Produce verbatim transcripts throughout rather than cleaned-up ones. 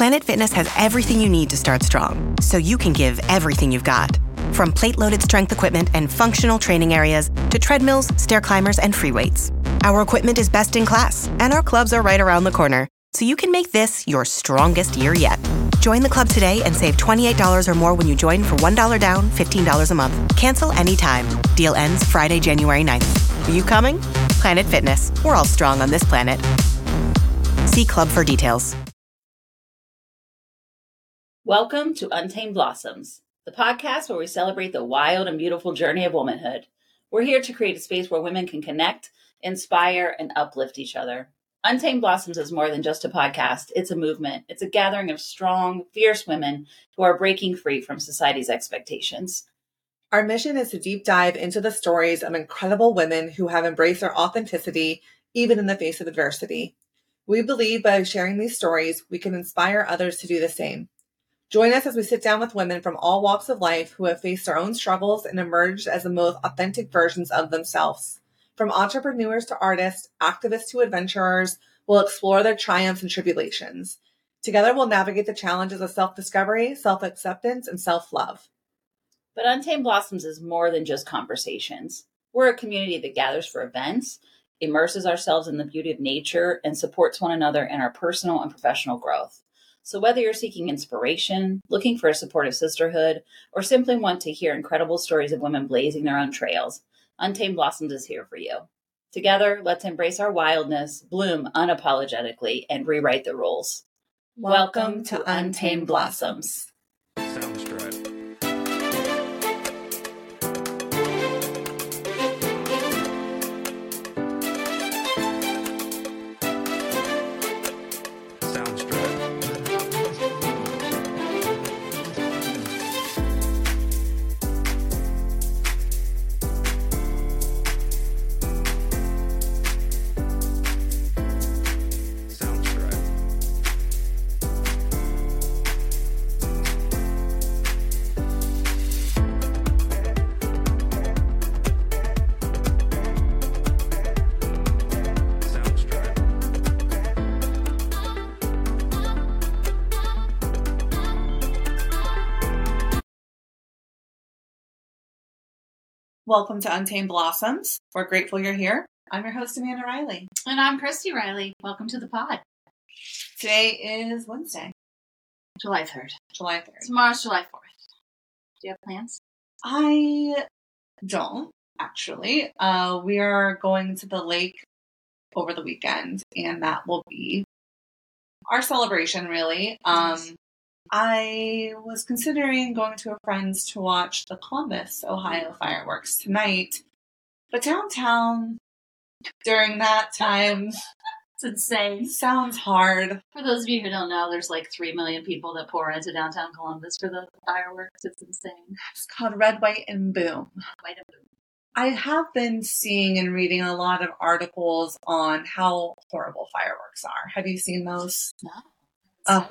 Planet Fitness has everything you need to start strong, so you can give everything you've got. From plate-loaded strength equipment and functional training areas to treadmills, stair climbers, and free weights. Our equipment is best in class, and our clubs are right around the corner, so you can make this your strongest year yet. Join the club today and save twenty-eight dollars or more when you join for one dollar down, fifteen dollars a month. Cancel anytime. Deal ends Friday, January ninth. Are you coming? Planet Fitness. We're all strong on this planet. See club for details. Welcome to Untamed Blossoms, the podcast where we celebrate the wild and beautiful journey of womanhood. We're here to create a space where women can connect, inspire, and uplift each other. Untamed Blossoms is more than just a podcast. It's a movement. It's a gathering of strong, fierce women who are breaking free from society's expectations. Our mission is to deep dive into the stories of incredible women who have embraced their authenticity, even in the face of adversity. We believe by sharing these stories, we can inspire others to do the same. Join us as we sit down with women from all walks of life who have faced their own struggles and emerged as the most authentic versions of themselves. From entrepreneurs to artists, activists to adventurers, we'll explore their triumphs and tribulations. Together, we'll navigate the challenges of self-discovery, self-acceptance, and self-love. But Untamed Blossoms is more than just conversations. We're a community that gathers for events, immerses ourselves in the beauty of nature, and supports one another in our personal and professional growth. So whether you're seeking inspiration, looking for a supportive sisterhood, or simply want to hear incredible stories of women blazing their own trails, Untamed Blossoms is here for you. Together, let's embrace our wildness, bloom unapologetically, and rewrite the rules. Welcome, Welcome to Untamed, Untamed Blossoms. Soundstripe. Welcome to Untamed Blossoms. We're grateful you're here. I'm your host, Amanda Riley. And I'm Christy Riley. Welcome to the pod. Today is Wednesday. July third. July third. Tomorrow's July fourth. Do you have plans? I don't, actually. Uh, we are going to the lake over the weekend, and that will be our celebration, really. Um, nice. I was considering going to a friend's to watch the Columbus, Ohio fireworks tonight, but downtown during that time, it's insane. Sounds hard. For those of you who don't know, there's like three million people that pour into downtown Columbus for the fireworks. It's insane. It's called Red, White, and Boom. White and Boom. I have been seeing and reading a lot of articles on how horrible fireworks are. Have you seen those? No. Uh,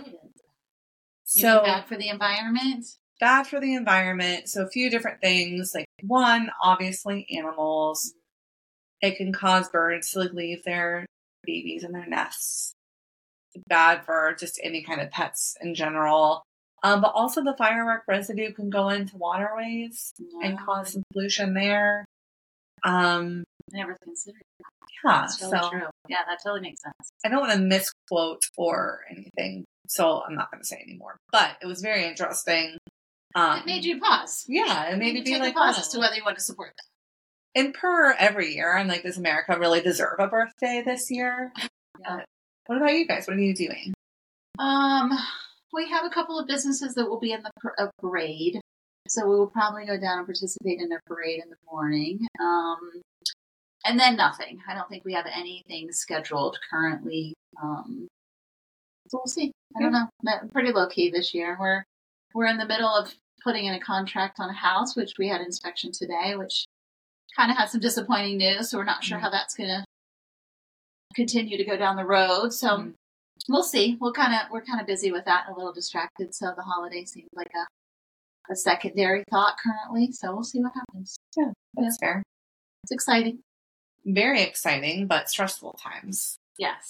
So bad for the environment? Bad for the environment. So a few different things. Like one, obviously animals. It can cause birds to leave their babies in their nests. It's bad for just any kind of pets in general. Um, but also the firework residue can go into waterways yeah. and cause some pollution there. Um, I never considered that. Yeah. That's totally so, true. Yeah, that totally makes sense. I don't want to misquote or anything. So I'm not going to say anymore. But it was very interesting. Um, it made you pause. Yeah, it, it made me be like, pause as to whether you want to support that. And per every year, I'm like, does America really deserve a birthday this year? Yeah. Uh, what about you guys? What are you doing? Um, we have a couple of businesses that will be in the par- parade, so we will probably go down and participate in their parade in the morning. Um, and then nothing. I don't think we have anything scheduled currently. Um, so we'll see. I don't know. Pretty low key this year. We're we're in the middle of putting in a contract on a house, which we had inspection today, which kind of had some disappointing news. So we're not sure mm-hmm. how that's going to continue to go down the road. So mm-hmm. we'll see. We'll kind of we're kind of busy with that, a little distracted. So the holiday seems like a a secondary thought currently. So we'll see what happens. Yeah, that's yeah. fair. It's exciting. Very exciting, but stressful times. Yes.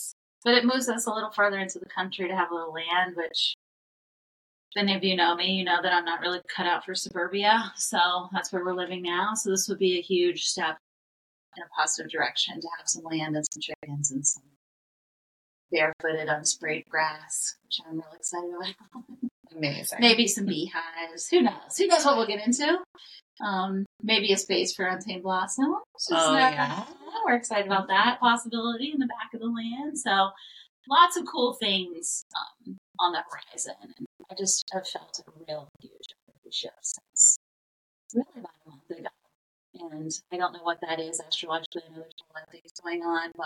but it moves us a little further into the country to have a little land, which if any of you know me, you know that I'm not really cut out for suburbia. So that's where we're living now. So this would be a huge step in a positive direction to have some land and some chickens and some barefooted, unsprayed grass, which I'm really excited about. Amazing. Maybe some beehives. Who knows? Who knows what we'll get into? Um, maybe a space for Untamed Blossom. Oh, yeah. We're excited about that possibility in the back of the land. So lots of cool things um, on the horizon. And I just have felt a real huge shift since really about a month ago. And I don't know what that is astrologically. I know there's a lot of things going on, but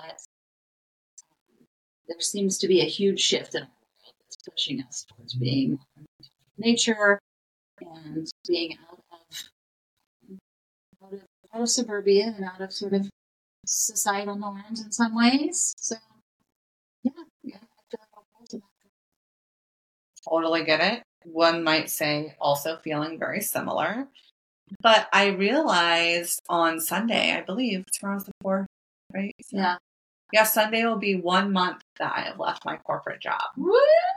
um, there seems to be a huge shift in our world that's pushing us towards being nature and being out of out of, out of suburbia and out of sort of societal norms in some ways. So, yeah, yeah, I feel like I'm about that. Totally get it. One might say also feeling very similar. But I realized on Sunday, I believe tomorrow's the fourth, right? So, Yeah. Yeah, Sunday will be one month that I have left my corporate job. Woo!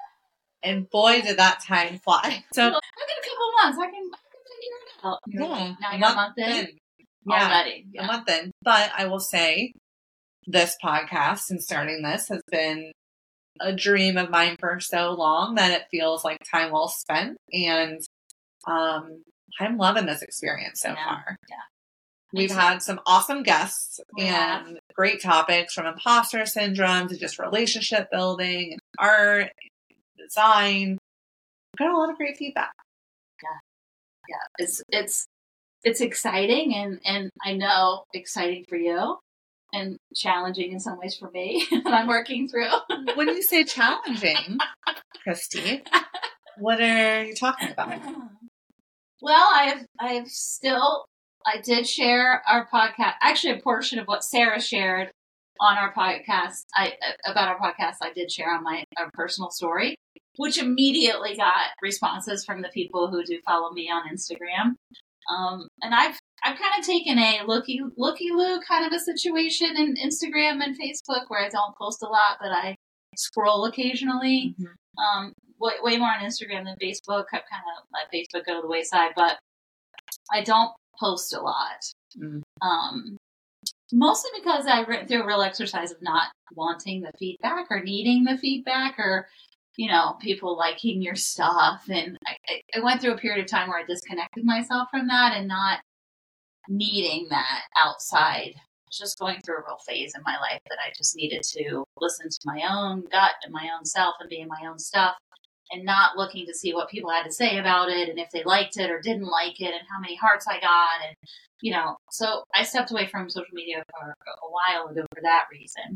And boy, did that time fly. So, Well, I got a couple months. I can, I can figure it out. yeah. Now you're a month in. Yeah, Already. a Yeah. month in. But I will say this podcast and starting this has been a dream of mine for so long that it feels like time well spent. And um, I'm loving this experience so Yeah. far. Yeah. We've Me had some awesome guests We and have. great topics from imposter syndrome to just relationship building and art, and design. We've got a lot of great feedback. Yeah. It's, it's, it's exciting and, and I know exciting for you and challenging in some ways for me that I'm working through. When you say challenging, Christy, what are you talking about? Well, I've I've still I did share our podcast. Actually, a portion of what Sarah shared on our podcast, I about our podcast, I did share on my our personal story, which immediately got responses from the people who do follow me on Instagram. Um, and I've I've kind of taken a looky looky loo kind of a situation in Instagram and Facebook where I don't post a lot, but I scroll occasionally. Mhm. Um, way, way more on Instagram than Facebook. I've kind of let Facebook go to the wayside, but I don't post a lot. Mm. Um, mostly because I went through a real exercise of not wanting the feedback or needing the feedback or, you know, people liking your stuff. And I, I went through a period of time where I disconnected myself from that and not needing that outside. I was just going through a real phase in my life that I just needed to listen to my own gut and my own self and be in my own stuff and not looking to see what people had to say about it and if they liked it or didn't like it and how many hearts I got. And, you know, so I stepped away from social media for a while ago for that reason.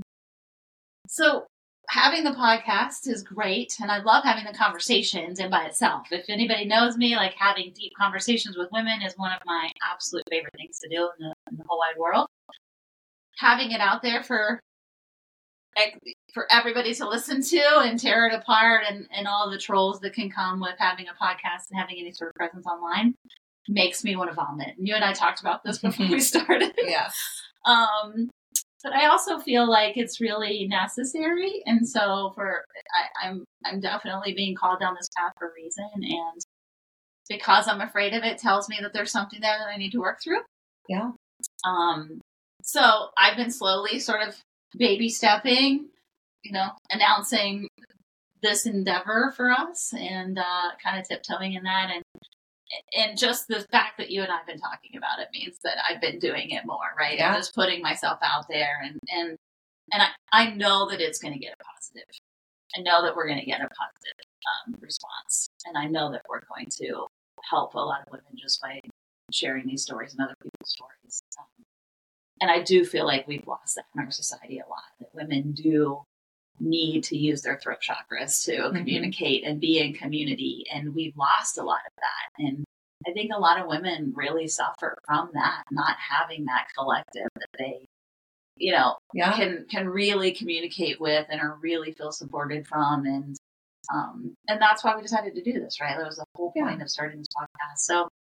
So having the podcast is great. And I love having the conversations in by itself. If anybody knows me, like having deep conversations with women is one of my absolute favorite things to do in the, in the whole wide world. Having it out there for for everybody to listen to and tear it apart and, and all the trolls that can come with having a podcast and having any sort of presence online makes me want to vomit. And you and I talked about this before we started. Yes. Um, but I also feel like it's really necessary. And so for I, I'm I'm definitely being called down this path for a reason. And because I'm afraid of it tells me that there's something there that I need to work through. Yeah. Um, so I've been slowly sort of baby stepping, you know, announcing this endeavor for us and uh, kind of tiptoeing in that. And and just the fact that you and I have been talking about it means that I've been doing it more, right? Yeah. And just putting myself out there. And, and, and I, I know that it's going to get a positive. I know that we're going to get a positive um, response. And I know that we're going to help a lot of women just by sharing these stories and other people's stories. Um, and I do feel like we've lost that in our society a lot, that women do need to use their throat chakras to Mm-hmm. communicate and be in community. And we've lost a lot of that. And I think a lot of women really suffer from that, not having that collective that they, you know, Yeah. can, can really communicate with and are really feel supported from. And, um, and that's why we decided to do this, right? That was the whole point Yeah. of starting this podcast. So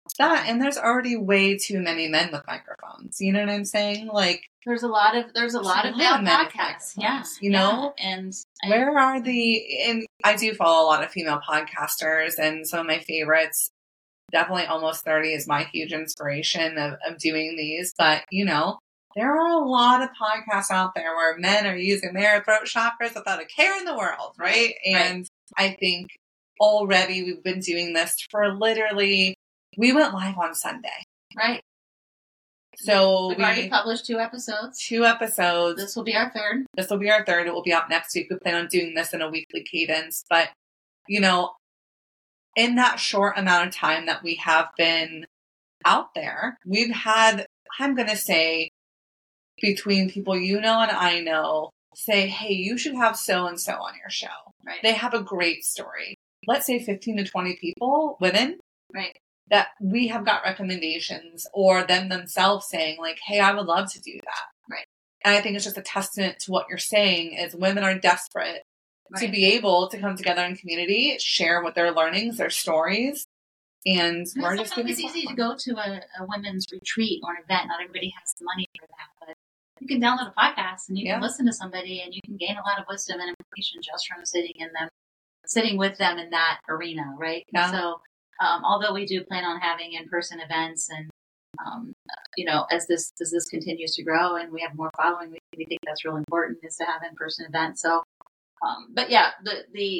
That, and there's already way too many men with microphones. You know what I'm saying? Like, there's a lot of there's a lot of male podcasts. Yeah, you know, yeah. and I, where are the? And I do follow a lot of female podcasters, and some of my favorites. Definitely, Almost thirty is my huge inspiration of, of doing these. But you know, there are a lot of podcasts out there where men are using their throat chakras without a care in the world, right? And right. I think already we've been doing this for literally. We went live on Sunday. Right. So We've we, already published two episodes. Two episodes. This will be our third. This will be our third. It will be out next week. We plan on doing this in a weekly cadence. But, you know, in that short amount of time that we have been out there, we've had, I'm going to say, between people you know and I know, say, hey, you should have so-and-so on your show. Right. They have a great story. Let's say fifteen to twenty people, women. Right. That we have got recommendations or them themselves saying like, hey, I would love to do that. Right. And I think it's just a testament to what you're saying is women are desperate right. to be able to come together in community, share what their learnings, their stories. And, and we're just it's easy to go to a, a women's retreat or an event. Not everybody has the money for that, but you can download a podcast and you yeah. can listen to somebody and you can gain a lot of wisdom and information just from sitting in them, sitting with them in that arena. Right. Yeah. So, Um, although we do plan on having in-person events and, um, you know, as this as this continues to grow and we have more following, we, we think that's really important is to have in-person events. So, um, but yeah, the, the,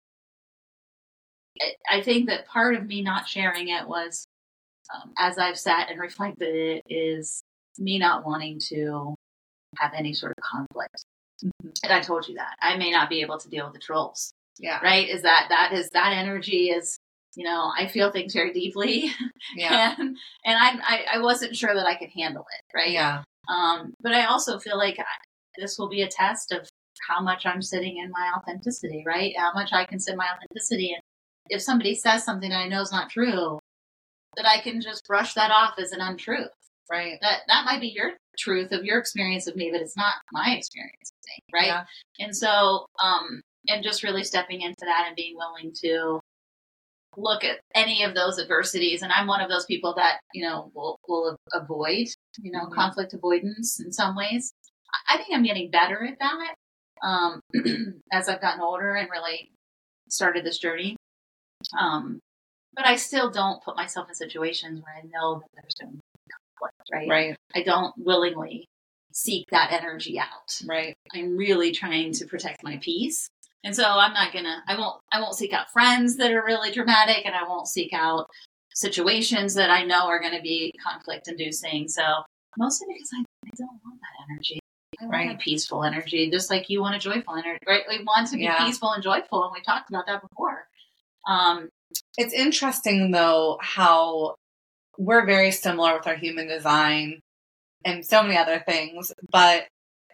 I think that part of me not sharing it was, um, as I've sat and reflected it, is me not wanting to have any sort of conflict. Mm-hmm. And I told you that. I may not be able to deal with the trolls. Yeah. Right? Is that, that is, that energy is, you know, I feel things very deeply, yeah, and and I, I I wasn't sure that I could handle it, right? Yeah. Um, but I also feel like I, this will be a test of how much I'm sitting in my authenticity, right? How much I can sit in my authenticity, and if somebody says something I know is not true, that I can just brush that off as an untruth, right? That that might be your truth of your experience of me, but it's not my experience of me, right? Yeah. And so, um, and just really stepping into that and being willing to look at any of those adversities. And I'm one of those people that, you know, will, will avoid, you know, mm-hmm. conflict avoidance in some ways. I think I'm getting better at that um, as I've gotten older and really started this journey. Um, but I still don't put myself in situations where I know that there's going to be conflict, right? Right. I don't willingly seek that energy out. Right. I'm really trying to protect my peace. And so I'm not gonna, I won't, I won't seek out friends that are really dramatic, and I won't seek out situations that I know are going to be conflict inducing. So mostly because I, I don't want that energy. I want right. a peaceful energy, just like you want a joyful energy, right? We want to be yeah. peaceful and joyful, and we talked about that before. Um, it's interesting though, how we're very similar with our human design and so many other things, but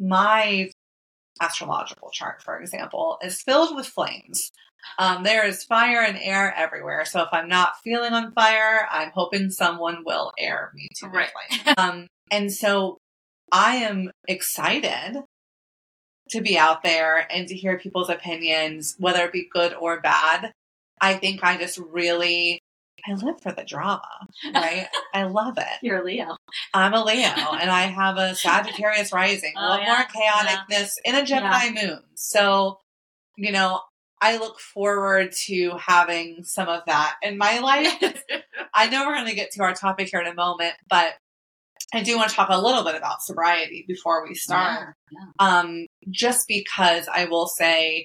my astrological chart, for example, is filled with flames. Um, there is fire and air everywhere. So if I'm not feeling on fire, I'm hoping someone will air me to right. the flame. Um, and so I am excited to be out there and to hear people's opinions, whether it be good or bad. I think I just really, I live for the drama, right? I love it. You're a Leo. I'm a Leo, and I have a Sagittarius rising. Oh, what yeah. more chaoticness yeah. in a Gemini yeah. moon? So, you know, I look forward to having some of that in my life. I know we're going to get to our topic here in a moment, but I do want to talk a little bit about sobriety before we start. Yeah. Yeah. Um, just because I will say,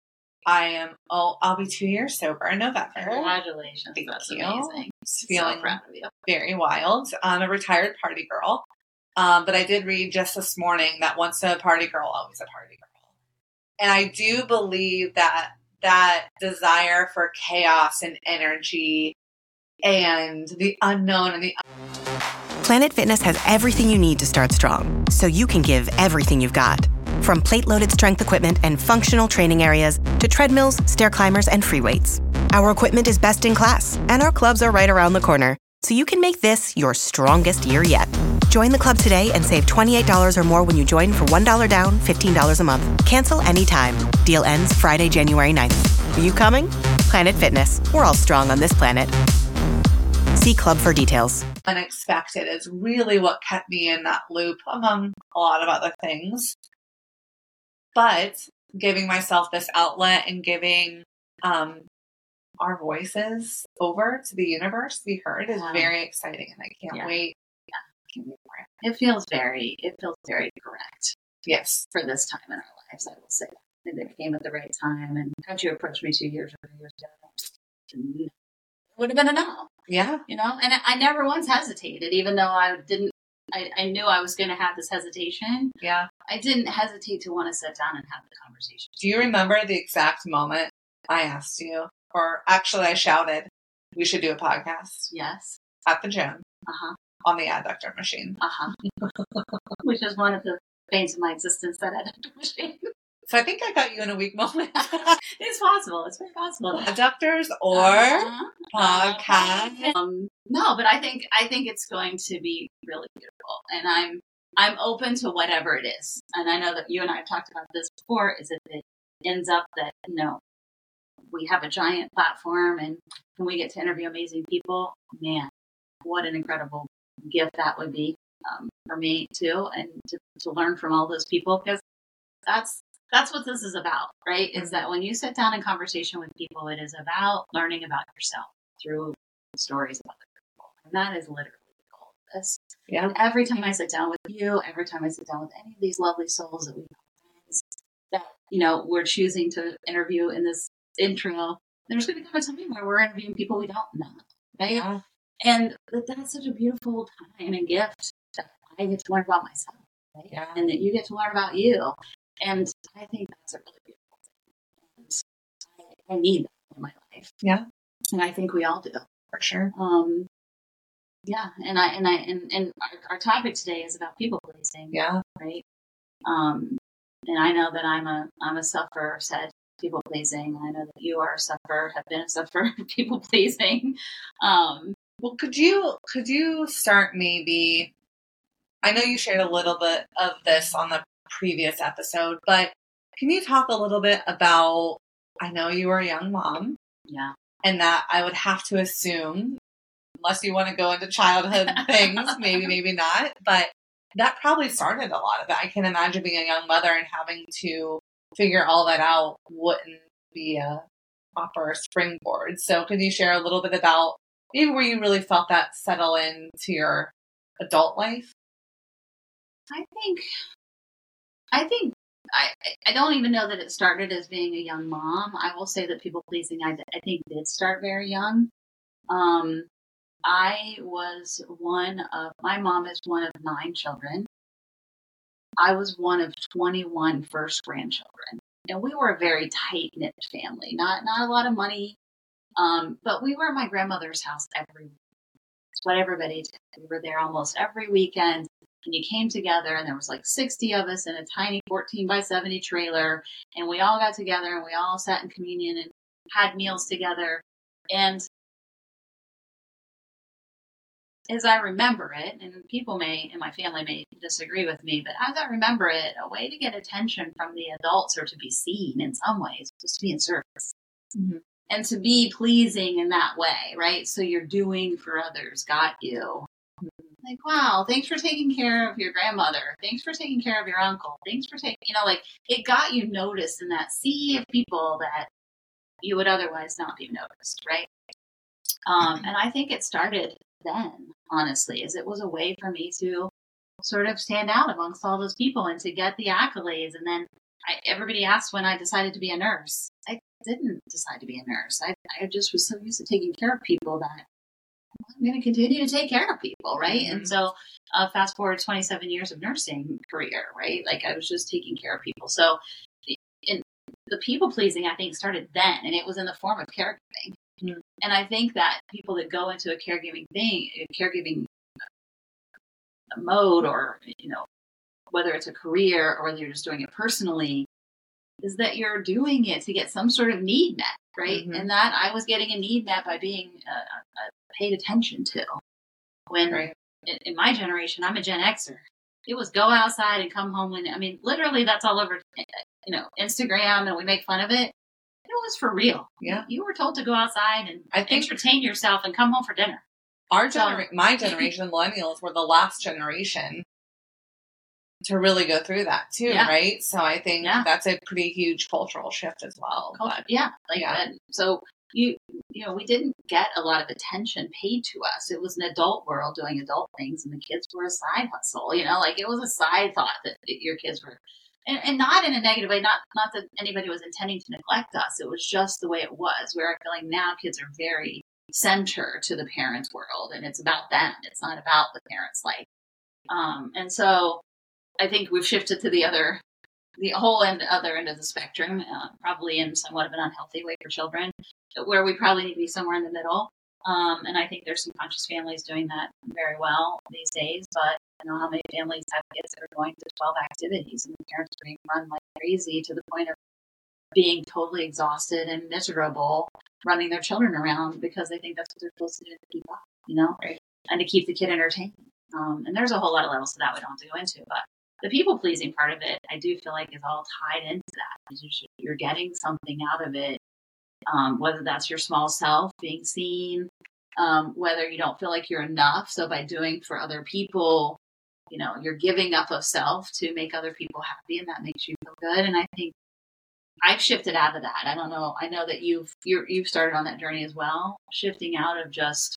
I am, oh, I'll be two years sober in November. Congratulations. Thank That's you. amazing. It's feeling so proud of you. Very wild. I'm a retired party girl. Um, but I did read just this morning that once a party girl, always a party girl. And I do believe that that desire for chaos and energy and the unknown and the Planet Fitness has everything you need to start strong, so you can give everything you've got. From plate-loaded strength equipment and functional training areas to treadmills, stair climbers, and free weights. Our equipment is best in class, and our clubs are right around the corner, so you can make this your strongest year yet. Join the club today and save twenty-eight dollars or more when you join for one dollar down, fifteen dollars a month. Cancel anytime. Deal ends Friday, January ninth. Are you coming? Planet Fitness. We're all strong on this planet. See Club for details. Unexpected is really what kept me in that loop, among a lot of other things. But giving myself this outlet and giving um, our voices over to the universe to be heard is Yeah. very exciting, and I can't Yeah. wait. Yeah. Can't wait for it. It feels very, it feels very correct Yes. for this time in our lives, I will say. And it came at the right time. And had you approached me two years or three years ago, it would have been a no. Yeah. You know, and I never once hesitated, even though I didn't, I, I knew I was going to have this hesitation. Yeah. I didn't hesitate to want to sit down and have the conversation. Do you remember the exact moment I asked you, or actually I shouted, we should do a podcast Yes. at the gym Uh-huh. on the adductor machine? Uh-huh. Which is one of the veins of my existence, that adductor machine. So I think I got you in a weak moment. It's possible. It's very possible. Adductors or Uh-huh. podcast. Um, no, but I think I think it's going to be really beautiful, and I'm I'm open to whatever it is. And I know that you and I have talked about this before. Is if it ends up that you know we have a giant platform and when we get to interview amazing people, man, what an incredible gift that would be um, for me too, and to, to learn from all those people, because that's. That's what this is about, right? Is that when you sit down in conversation with people, it is about learning about yourself through stories of other people. And that is literally the goal of this. Yeah. And every time I sit down with you, every time I sit down with any of these lovely souls that we have, that, you know, we're choosing to interview in this intro, there's going to come a time where we're interviewing people we don't know, right? Yeah. And that that's such a beautiful time and gift that I get to learn about myself, right? Yeah. And that you get to learn about you. And I think that's a really beautiful thing. And I, I need that in my life. Yeah. And I think we all do. For sure. Um, yeah. And I, and I, and, and our, our topic today is about people pleasing. Yeah. Right. Um, and I know that I'm a, I'm a sufferer, said people pleasing. I know that you are a sufferer, have been a sufferer of people pleasing. Um, Well, could you, could you start maybe, I know you shared a little bit of this on the previous episode, but can you talk a little bit about, I know you were a young mom, yeah. and that I would have to assume, unless you want to go into childhood things, maybe, maybe not, but that probably started a lot of it. I can imagine being a young mother and having to figure all that out wouldn't be a proper springboard. So could you share a little bit about maybe where you really felt that settle into your adult life? I think, I think, I, I don't even know that it started as being a young mom. I will say that people pleasing, I, I think, did start very young. Um, I was one of, my mom is one of nine children. I was one of twenty-one first grandchildren. And we were a very tight-knit family, not, not a lot of money. Um, but we were at my grandmother's house every week. It's what everybody did. We were there almost every weekend. And you came together, and there was like sixty of us in a tiny fourteen by seventy trailer. And we all got together, and we all sat in communion and had meals together. And as I remember it, and people may, in my family may disagree with me, but as I remember it, a way to get attention from the adults or to be seen in some ways was to be in service. Mm-hmm. And to be pleasing in that way, right? So you're doing for others, got you. Like, wow, thanks for taking care of your grandmother. Thanks for taking care of your uncle. Thanks for taking, you know, like it got you noticed in that sea of people that you would otherwise not be noticed, right? Um, and I think it started then, honestly, as it was a way for me to sort of stand out amongst all those people and to get the accolades. And then I, everybody asked when I decided to be a nurse. I didn't decide to be a nurse. I, I just was so used to taking care of people that I'm going to continue to take care of people, right? Mm-hmm. And so uh, fast forward twenty-seven years of nursing career, right? Like I was just taking care of people. So in, the people pleasing, I think, started then, and it was in the form of caregiving. Mm-hmm. And I think that people that go into a caregiving thing, a caregiving mode, or, you know, whether it's a career or whether you're just doing it personally, is that you're doing it to get some sort of need met, right? Mm-hmm. And that I was getting a need met by being uh, uh, paid attention to. When right. in, in my generation, I'm a Gen Xer. It was go outside and come home when, I mean, literally that's all over, you know, Instagram, and we make fun of it. It was for real. Yeah. You were told to go outside and I think, entertain yourself and come home for dinner. our genera- my generation, millennials, were the last generation to really go through that too, Yeah. right? So I think Yeah. that's a pretty huge cultural shift as well. Culture, But yeah, like yeah. and so you you know we didn't get a lot of attention paid to us. It was an adult world doing adult things, and the kids were a side hustle. You know, like it was a side thought that your kids were, and, and not in a negative way. Not not that anybody was intending to neglect us. It was just the way it was. Where I feel like now kids are very center to the parents' world, and it's about them. It's not about the parents' life. Um, and so I think we've shifted to the other. The whole end, other end of the spectrum, uh, probably in somewhat of an unhealthy way for children, where we probably need to be somewhere in the middle. Um, and I think there's some conscious families doing that very well these days. But I know how many families have kids that are going to twelve activities, and the parents are being run like crazy to the point of being totally exhausted and miserable running their children around because they think that's what they're supposed to do to keep up, you know, Right. and to keep the kid entertained. Um, and there's a whole lot of levels to that we don't have to go into, but the people pleasing part of it, I do feel like is all tied into that. You're getting something out of it, um, whether that's your small self being seen, um, whether you don't feel like you're enough. So by doing for other people, you know, you're giving up of self to make other people happy, and that makes you feel good. And I think I've shifted out of that. I don't know. I know that you've you're, you've started on that journey as well, shifting out of just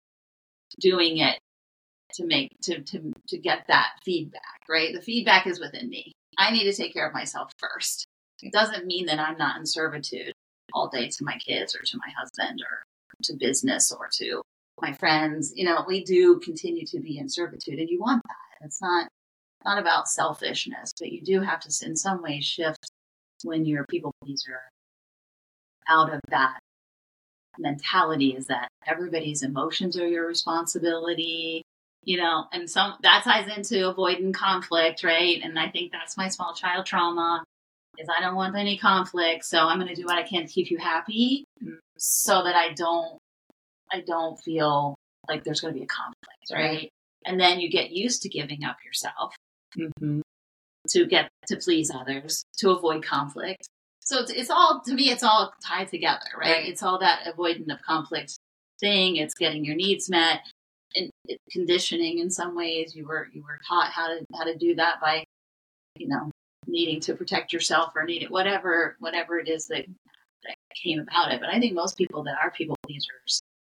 doing it to make to to to get that feedback, right? The feedback is within me. I need to take care of myself first. It doesn't mean that I'm not in servitude all day to my kids or to my husband or to business or to my friends. You know, we do continue to be in servitude, and you want that. It's not not about selfishness, but you do have to in some ways shift when you're a people pleaser out of that mentality, is that everybody's emotions are your responsibility. You know, and some that ties into avoiding conflict, right? And I think that's my small child trauma, is I don't want any conflict, so I'm going to do what I can to keep you happy, so that I don't, I don't feel like there's going to be a conflict, right? right? And then you get used to giving up yourself Mm-hmm. to get to please others, to avoid conflict. So it's, it's all, to me, it's all tied together, right? right? It's all that avoidance of conflict thing. It's getting your needs met. In, in conditioning, in some ways, you were you were taught how to how to do that by, you know, needing to protect yourself or need it, whatever whatever it is that, that came about it. But I think most people that are people pleasers,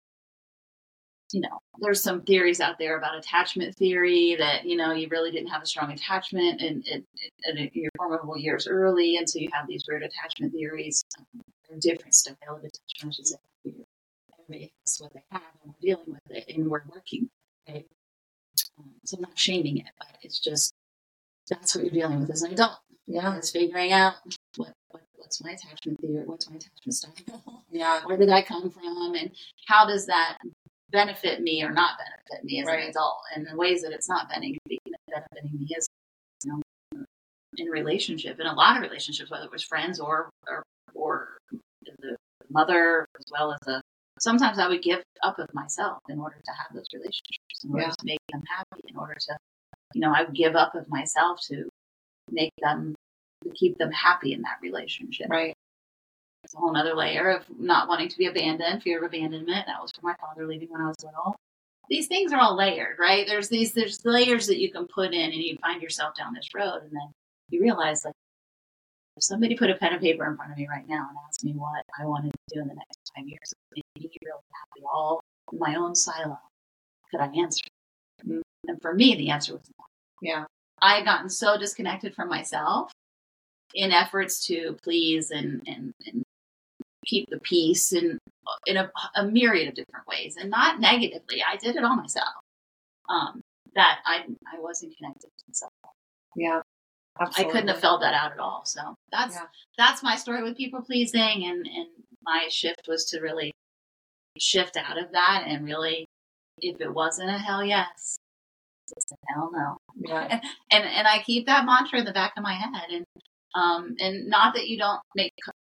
you know, there's some theories out there about attachment theory that, you know, you really didn't have a strong attachment in, in, in your formidable years early, and so you have these weird attachment theories, um, different style of attachment, I should say. Everybody has what they have, and we're dealing with it, and we're working with it, right? Um, so I'm not shaming it, but it's just, that's what you're dealing with as an adult. Yeah. It's figuring out what, what what's my attachment theory, what's my attachment style, Yeah. where did I come from, and how does that benefit me or not benefit me as right. an adult, and the ways that it's not benefiting benefiting me is, you know, in relationship, in a lot of relationships, whether it was friends or or, or the mother, as well as a sometimes I would give up of myself in order to have those relationships, in order yeah. to make them happy, in order to, you know, I would give up of myself to make them, to keep them happy in that relationship. Right. It's a whole other layer of not wanting to be abandoned, fear of abandonment. That was from my father leaving when I was little. These things are all layered, right? There's these, there's layers that you can put in, and you find yourself down this road, and then you realize, like, if somebody put a pen and paper in front of me right now and asked me what I wanted to do in the next five years, making me really happy, all in my own silo, could I answer? Mm-hmm. And for me, the answer was no. Yeah. I had gotten so disconnected from myself in efforts to please and, and, and keep the peace in, in a, a myriad of different ways, and not negatively. I did it all myself. Um, that I I wasn't connected to myself. Yeah. Absolutely. I couldn't have felt that out at all. So that's yeah. that's my story with people pleasing, and, and my shift was to really shift out of that, and really, if it wasn't a hell yes, it's a hell no. Yeah. and and I keep that mantra in the back of my head, and um and not that you don't make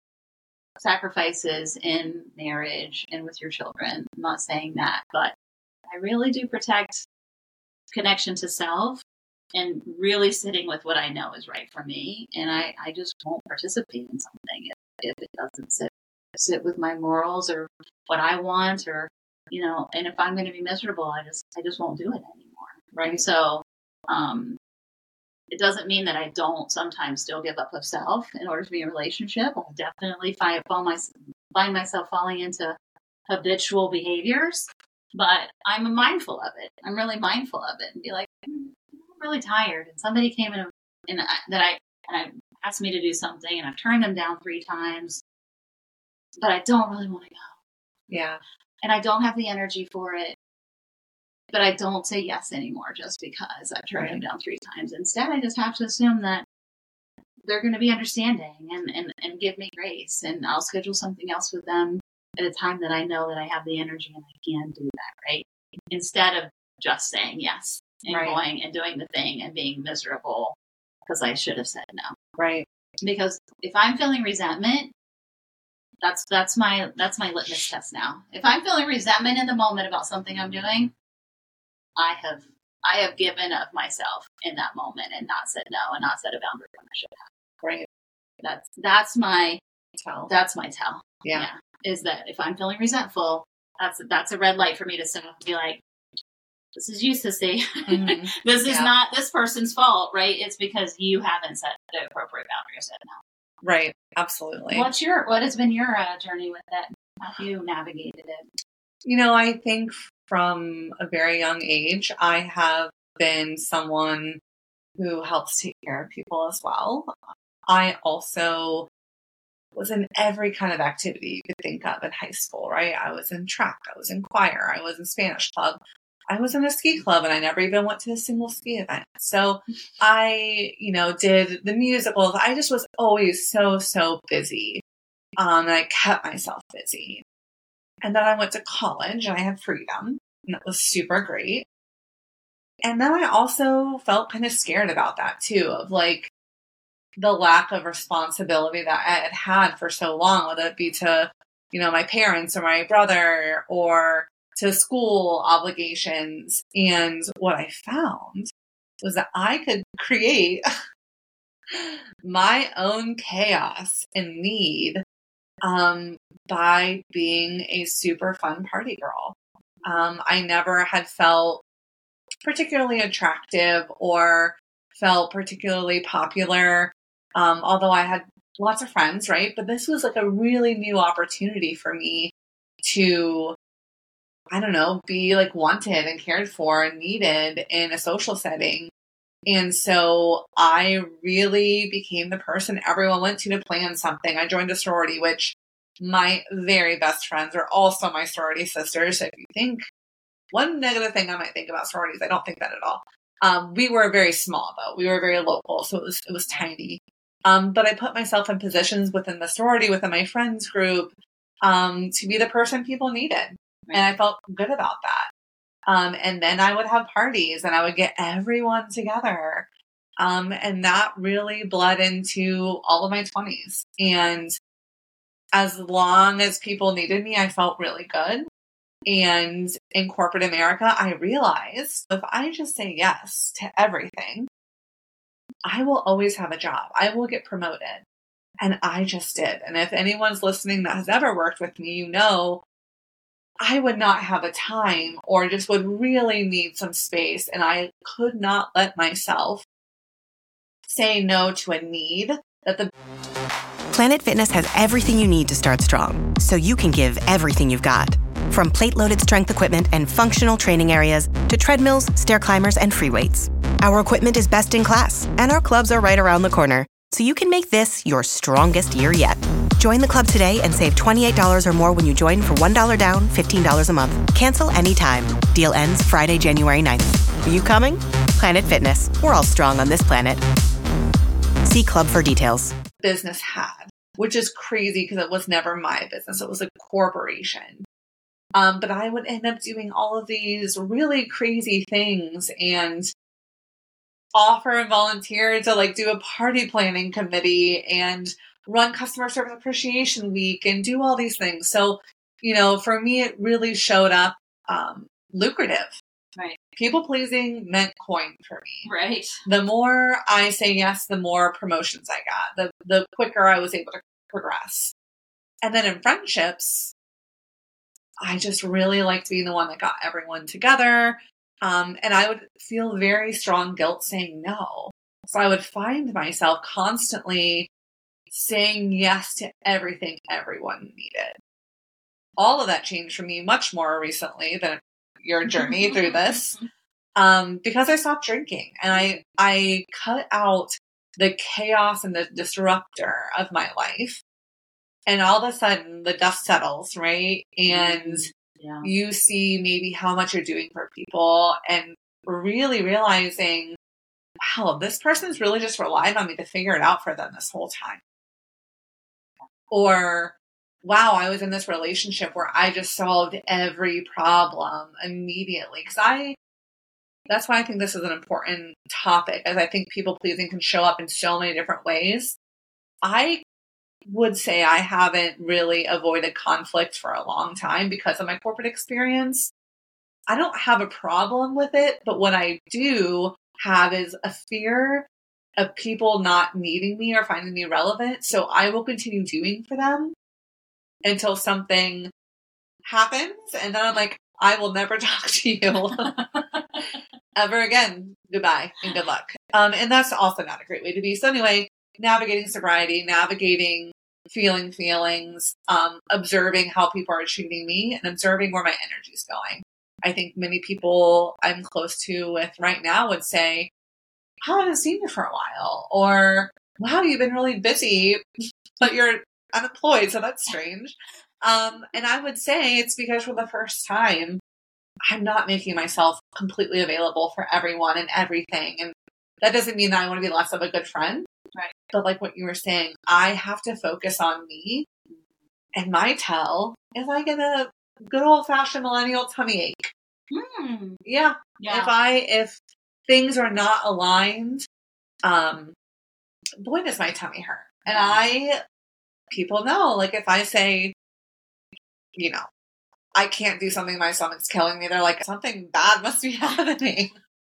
sacrifices in marriage and with your children. I'm not saying that, but I really do protect connection to self, and really sitting with what I know is right for me. And I, I just won't participate in something if, if it doesn't sit sit with my morals or what I want, or, you know, and if I'm going to be miserable, I just, I just won't do it anymore. Right. And so, um, it doesn't mean that I don't sometimes still give up of self in order to be in a relationship. I'll definitely find, fall my, find myself falling into habitual behaviors, but I'm mindful of it. I'm really mindful of it and be like, I'm really tired. And somebody came in a, in a, that I, and I asked me to do something and I've turned them down three times, but I don't really want to go. Yeah. And I don't have the energy for it, but I don't say yes anymore just because I've turned Right. them down three times. Instead, I just have to assume that they're going to be understanding and, and, and give me grace, and I'll schedule something else with them at a time that I know that I have the energy and I can do that, right? Instead of just saying yes and Right. going and doing the thing and being miserable because I should have said no. Right. Because if I'm feeling resentment, that's that's my that's my litmus test now. If I'm feeling resentment in the moment about something I'm doing, I have I have given of myself in that moment and not said no and not set a boundary when I should have. Right. That's that's my Tell. that's my tell. Yeah. yeah. Is that if I'm feeling resentful, that's that's a red light for me to stop and be like, this is you, sissy. Mm-hmm. This is Yeah. not this person's fault, right? It's because you haven't set the appropriate boundary or said no. Right. Absolutely. What's your what has been your uh, journey with that? How have you navigated it? You know, I think from a very young age, I have been someone who helps take care of people as well. I also was in every kind of activity you could think of in high school, right? I was in track, I was in choir, I was in Spanish club, I was in a ski club, and I never even went to a single ski event. So I, you know, did the musicals. I just was always so, so busy. Um, and I kept myself busy. And then I went to college and I had freedom, and that was super great. And then I also felt kind of scared about that too, of like the lack of responsibility that I had had for so long, whether it be to, you know, my parents or my brother or to school obligations. And what I found was that I could create my own chaos and need um, by being a super fun party girl. Um, I never had felt particularly attractive or felt particularly popular, um, although I had lots of friends, right? But this was like a really new opportunity for me to, I don't know, be like wanted and cared for and needed in a social setting. And so I really became the person everyone went to to plan something. I joined a sorority, which my very best friends are also my sorority sisters. So if you think one negative thing I might think about sororities, I don't think that at all. Um, we were very small though. We were very local. So it was, it was tiny. Um, but I put myself in positions within the sorority, within my friends group, um, to be the person people needed. Right. And I felt good about that. Um, and then I would have parties and I would get everyone together. Um, and that really bled into all of my twenties. And as long as people needed me, I felt really good. And in corporate America, I realized if I just say yes to everything, I will always have a job. I will get promoted. And I just did. And if anyone's listening that has ever worked with me, you know, I would not have a time or just would really need some space. And I could not let myself say no to a need that the Planet Fitness has everything you need to start strong, so you can give everything you've got. From plate-loaded strength equipment and functional training areas to treadmills, stair climbers, and free weights. Our equipment is best in class, and our clubs are right around the corner, so you can make this your strongest year yet. Join the club today and save twenty-eight dollars or more when you join for one dollar down, fifteen dollars a month. Cancel anytime. Deal ends Friday, January ninth. Are you coming? Planet Fitness. We're all strong on this planet. See club for details. Business had, which is crazy because it was never my business. It was a corporation. Um, but I would end up doing all of these really crazy things and offer and volunteer to like do a party planning committee and run customer service appreciation week and do all these things. So, you know, for me, it really showed up um, lucrative. Right. People pleasing meant coin for me. Right. The more I say yes, the more promotions I got, the, the quicker I was able to progress. And then in friendships, I just really liked being the one that got everyone together. Um, and I would feel very strong guilt saying no. So I would find myself constantly saying yes to everything everyone needed. All of that changed for me much more recently than your journey through this. Um, because I stopped drinking and I, I cut out the chaos and the disruptor of my life. And all of a sudden the dust settles, right? And yeah. you see maybe how much you're doing for people and really realizing, wow, this person's really just relied on me to figure it out for them this whole time. Or, wow, I was in this relationship where I just solved every problem immediately. Because I, that's why I think this is an important topic, as I think people pleasing can show up in so many different ways. I would say I haven't really avoided conflict for a long time because of my corporate experience. I don't have a problem with it, but what I do have is a fear of people not needing me or finding me relevant. So I will continue doing for them until something happens. And then I'm like, I will never talk to you ever again. Goodbye and good luck. Um, and that's also not a great way to be. So anyway, navigating sobriety, navigating feeling feelings, um, observing how people are treating me and observing where my energy is going. I think many people I'm close to with right now would say, oh, I haven't seen you for a while. Or, wow, you've been really busy, but you're unemployed. So that's strange. Um, and I would say it's because for the first time, I'm not making myself completely available for everyone and everything. And that doesn't mean that I want to be less of a good friend. Right. But like what you were saying, I have to focus on me. And my tell is I get a good old fashioned millennial tummy ache. Mm. Yeah. yeah. If I, if things are not aligned, um, boy, does my tummy hurt. And I, people know, like if I say, you know, I can't do something, my stomach's killing me, they're like, something bad must be happening.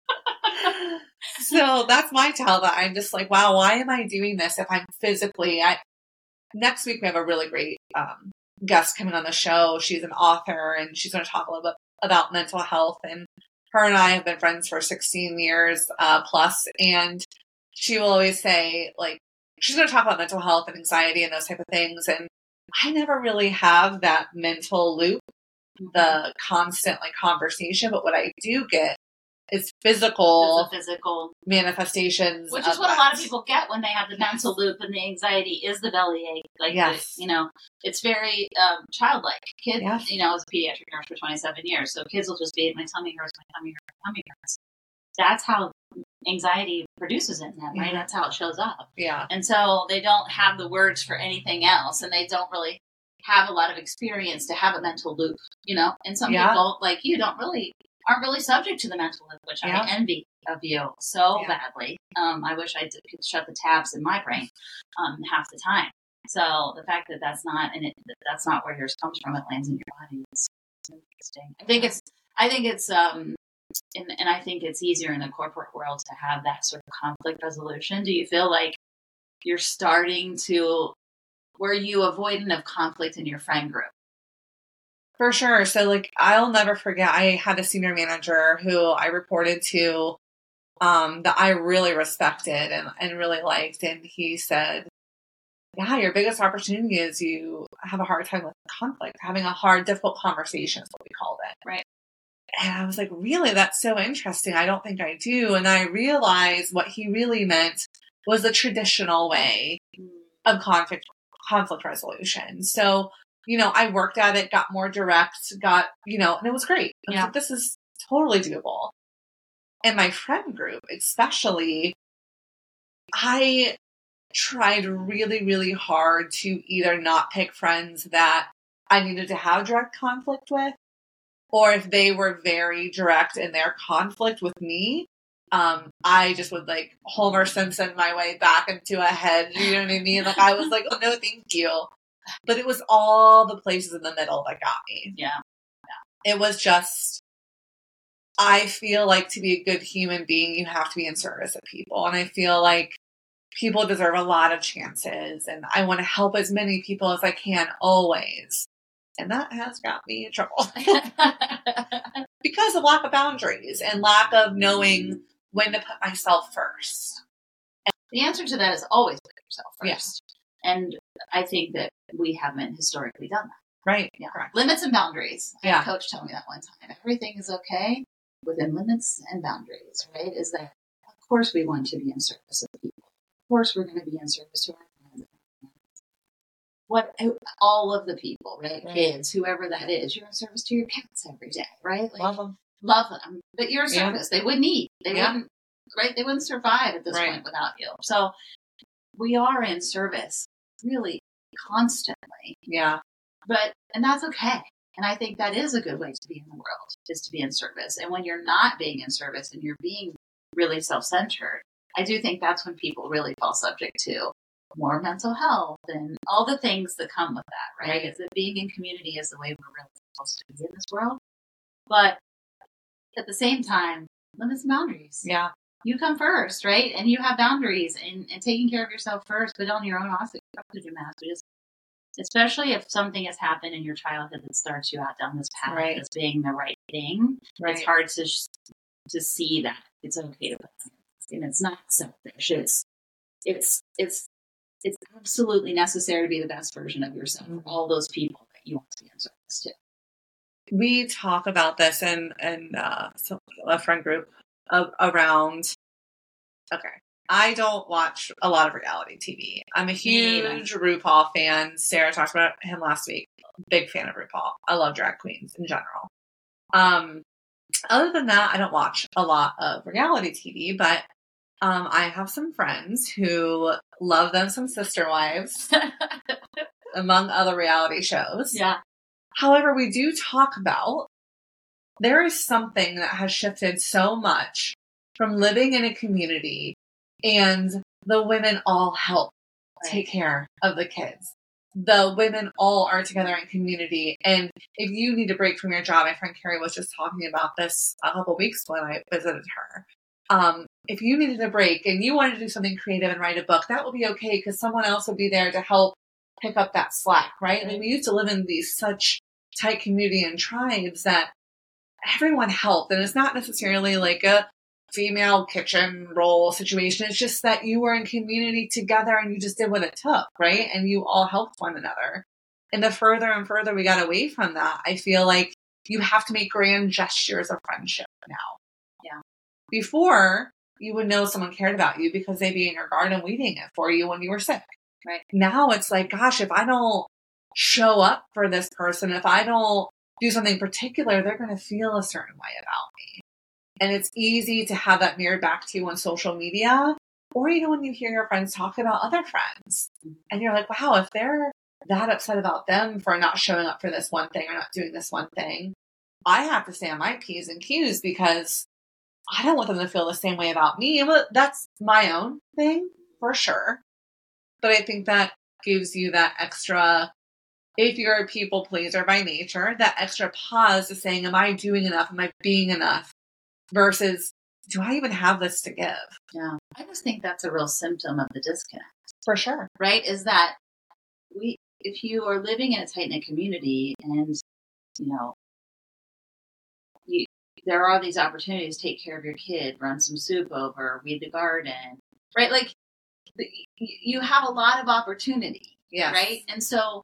So that's my tell that I'm just like, wow, why am I doing this if I'm physically, I, next week we have a really great um, guest coming on the show. She's an author and she's going to talk a little bit about mental health, and her and I have been friends for sixteen years uh, plus, and she will always say, like, she's going to talk about mental health and anxiety and those type of things, and I never really have that mental loop, the constant like conversation, but what I do get is physical, physical manifestations, which is what that. A lot of people get when they have the mental loop and the anxiety is the belly ache. Like, yes. the, you know, it's very um, childlike. Kids, yes. you know, I was a pediatric nurse for twenty-seven years, so kids will just be, my tummy hurts, my tummy hurts, my tummy hurts. That's how anxiety produces in them, right? Yeah. That's how it shows up. Yeah. And so they don't have the words for anything else, and they don't really have a lot of experience to have a mental loop, you know? And some yeah. people, like you, don't really aren't really subject to the mental loop, which yeah. I envy of you so yeah. badly. Um, I wish I did, could shut the tabs in my brain um, half the time. So the fact that that's not, and it, that that's not where yours comes from, it lands in your body. It's interesting. I think it's, I think it's, um, and, and I think it's easier in the corporate world to have that sort of conflict resolution. Do you feel like you're starting to, were you avoidant of conflict in your friend group? For sure. So like, I'll never forget, I had a senior manager who I reported to, um, that I really respected and, and really liked. And he said, yeah, your biggest opportunity is you have a hard time with conflict, having a hard, difficult conversation is what we called it. Right. And I was like, really? That's so interesting. I don't think I do. And I realized what he really meant was the traditional way of conflict, conflict resolution. So, you know, I worked at it, got more direct, got, you know, and it was great. I was yeah. like, this is totally doable. And my friend group, especially, I tried really, really hard to either not pick friends that I needed to have direct conflict with, or if they were very direct in their conflict with me, um, I just would like Homer Simpson my way back into a hedge. You know what I mean? Like I was like, oh no, thank you. But it was all the places in the middle that got me. Yeah. yeah. It was just, I feel like to be a good human being, you have to be in service of people. And I feel like people deserve a lot of chances. And I want to help as many people as I can always. And that has got me in trouble because of lack of boundaries and lack of knowing when to put myself first. The answer to that is always put yourself first. Yeah. And I think that we haven't historically done that. Right. Yeah. Correct. Limits and boundaries. I Yeah. had a coach tell me that one time. Everything is okay within limits and boundaries, right? Is that, of course, we want to be in service of people. Of course, we're going to be in service to our friends. What, all of the people, right? right? Kids, whoever that is, you're in service to your cats every day, right? Like, love them. Love them. But you're in service. Yeah. They wouldn't eat. They yeah. wouldn't, right? They wouldn't survive at this right. point without you. So we are in service really constantly. Yeah. But, and that's okay. And I think that is a good way to be in the world, is to be in service. And when you're not being in service and you're being really self-centered, I do think that's when people really fall subject to more mental health and all the things that come with that, right? Is that being in community is the way we're really supposed to be in this world. But at the same time, limits and boundaries. Yeah. You come first, right? And you have boundaries and, and taking care of yourself first, but on your own also, you have to do messages. Especially if something has happened in your childhood that starts you out down this path right. as being the right thing. Right. It's hard to to see that it's okay to put and it's not selfish. It's it's it's it's absolutely necessary to be the best version of yourself for all those people that you want to be in service to. We talk about this in in uh, a friend group of, around. Okay. I don't watch a lot of reality T V. I'm a huge RuPaul fan. Sarah talked about him last week. Big fan of RuPaul. I love drag queens in general. Um, other than that, I don't watch a lot of reality T V, but um, I have some friends who love them some Sister Wives, among other reality shows. Yeah. However, we do talk about there is something that has shifted so much from living in a community and the women all help take care of the kids. The women all are together in community. And if you need a break from your job, my friend Carrie was just talking about this a couple weeks when I visited her. Um, if you needed a break and you wanted to do something creative and write a book, that would be okay because someone else would be there to help pick up that slack, right? I mean, we used to live in these such tight community and tribes that everyone helped. And it's not necessarily like a female kitchen role situation. It's just that you were in community together and you just did what it took, right? And you all helped one another. And the further and further we got away from that, I feel like you have to make grand gestures of friendship now. Yeah. Before, you would know someone cared about you because they'd be in your garden weeding it for you when you were sick. Right. Now it's like, gosh, if I don't show up for this person, if I don't do something particular, they're going to feel a certain way about me. And it's easy to have that mirrored back to you on social media, or, you know, when you hear your friends talk about other friends and you're like, wow, if they're that upset about them for not showing up for this one thing or not doing this one thing, I have to stay on my P's and Q's because I don't want them to feel the same way about me. Well, that's my own thing for sure. But I think that gives you that extra, if you're a people pleaser by nature, that extra pause to saying, am I doing enough? Am I being enough? Versus, do I even have this to give? Yeah. I just think that's a real symptom of the disconnect. For sure. Right? Is that we, if you are living in a tight-knit community and, you know, you, there are these opportunities to take care of your kid, run some soup over, weed the garden, right? Like, the, you have a lot of opportunity, yes. right? And so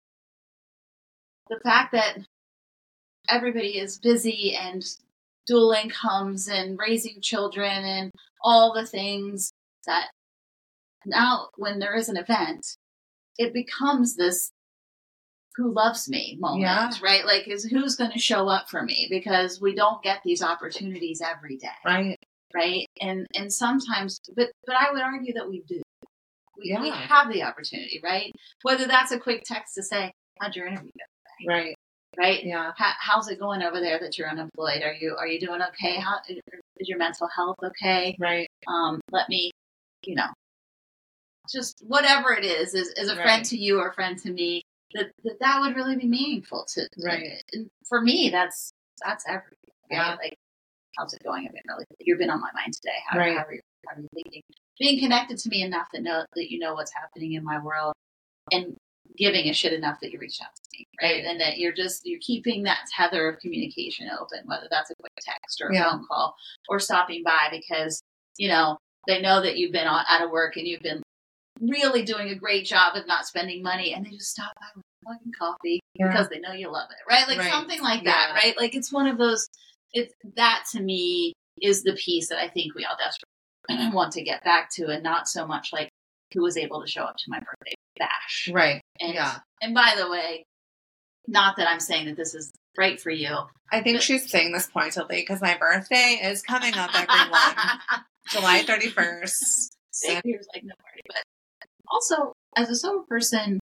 the fact that everybody is busy and dual incomes and raising children and all the things that now when there is an event, it becomes this who loves me moment, yeah. right? Like, is who's going to show up for me because we don't get these opportunities every day. Right. Right. And, and sometimes, but, but I would argue that we do. We, yeah. we have the opportunity, right? Whether that's a quick text to say, how'd your interview go today? Right. Right? Yeah. How, how's it going over there that you're unemployed? Are you, are you doing okay? How is your mental health okay? Right. Um, let me, you know, just whatever it is, is, is a right. friend to you or a friend to me, that, that, that would really be meaningful to, right. And for me, that's, that's everything. Right? Yeah. Like, how's it going? I've been really, you've been on my mind today. How, right. how, are you, how are you thinking? Being connected to me enough that know that you know what's happening in my world and giving a shit enough that you reached out to me, right? And that you're just, you're keeping that tether of communication open, whether that's a quick text or a Yeah. phone call or stopping by because, you know, they know that you've been on, out of work and you've been really doing a great job of not spending money, and they just stop by with a fucking coffee Yeah. because they know you love it, right? Like Right. something like that, Yeah. right? Like it's one of those, it's that to me is the piece that I think we all desperately want to get back to, and not so much like who was able to show up to my birthday bash. Right. And, Yeah. and by the way, not that I'm saying that this is right for you. I think But- she's saying this pointedly because my birthday is coming up, everyone. July thirty-first. Same here's like no party. But also, as a sober person,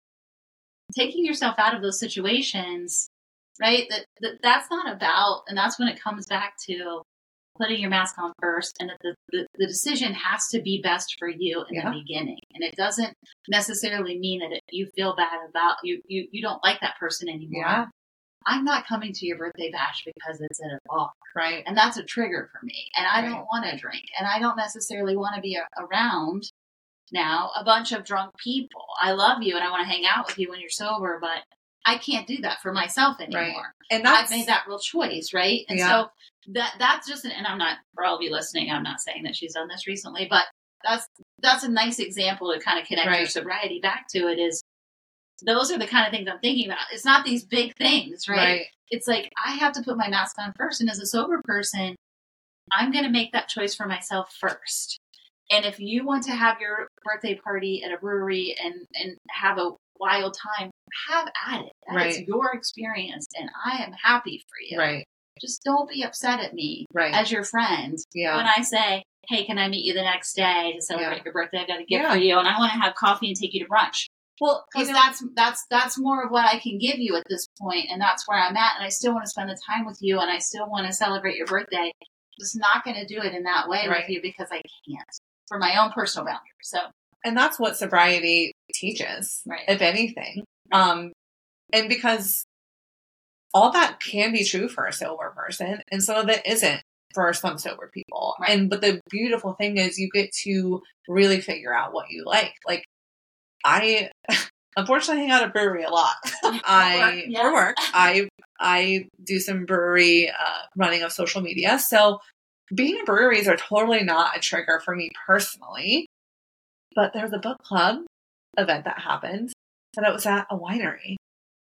taking yourself out of those situations, right? That, that that's not about, and that's when it comes back to putting your mask on first, and that the, the, the decision has to be best for you in Yeah. the beginning. And it doesn't necessarily mean that it, you feel bad about, you, you, you don't like that person anymore. Yeah. I'm not coming to your birthday bash because it's at a bar. Right. And that's a trigger for me. And I Right. don't want to drink. And I don't necessarily want to be a- around now a bunch of drunk people. I love you and I want to hang out with you when you're sober, but I can't do that for myself anymore. Right. And that's, I've made that real choice, right? And Yeah. so that that's just, an, and I'm not, for all of you listening, I'm not saying that she's done this recently, but that's that's a nice example to kind of connect your Right. sobriety back to it. Is those are the kind of things I'm thinking about. It's not these big things, right? right. It's like I have to put my mask on first. And as a sober person, I'm going to make that choice for myself first. And if you want to have your birthday party at a brewery and, and have a wild time, have at it. That is Right. your experience. And I am happy for you. Right. Just don't be upset at me Right. as your friend Yeah. when I say, hey, can I meet you the next day to celebrate Yeah. your birthday? I've got a gift Yeah. for you. And I want to have coffee and take you to brunch. Well, you Because know, that's that's that's more of what I can give you at this point, and that's where I'm at. And I still want to spend the time with you, and I still want to celebrate your birthday. Just not going to do it in that way Right. with you because I can't, for my own personal boundaries. So, and that's what sobriety teaches, Right. if anything. Um, and because all that can be true for a sober person, and some of it isn't for some sober people. Right. And but the beautiful thing is you get to really figure out what you like. Like I unfortunately hang out at brewery a lot. I yes. for work. I I do some brewery uh, running of social media. So being in breweries are totally not a trigger for me personally. But there's a book club event that happened that it was at a winery.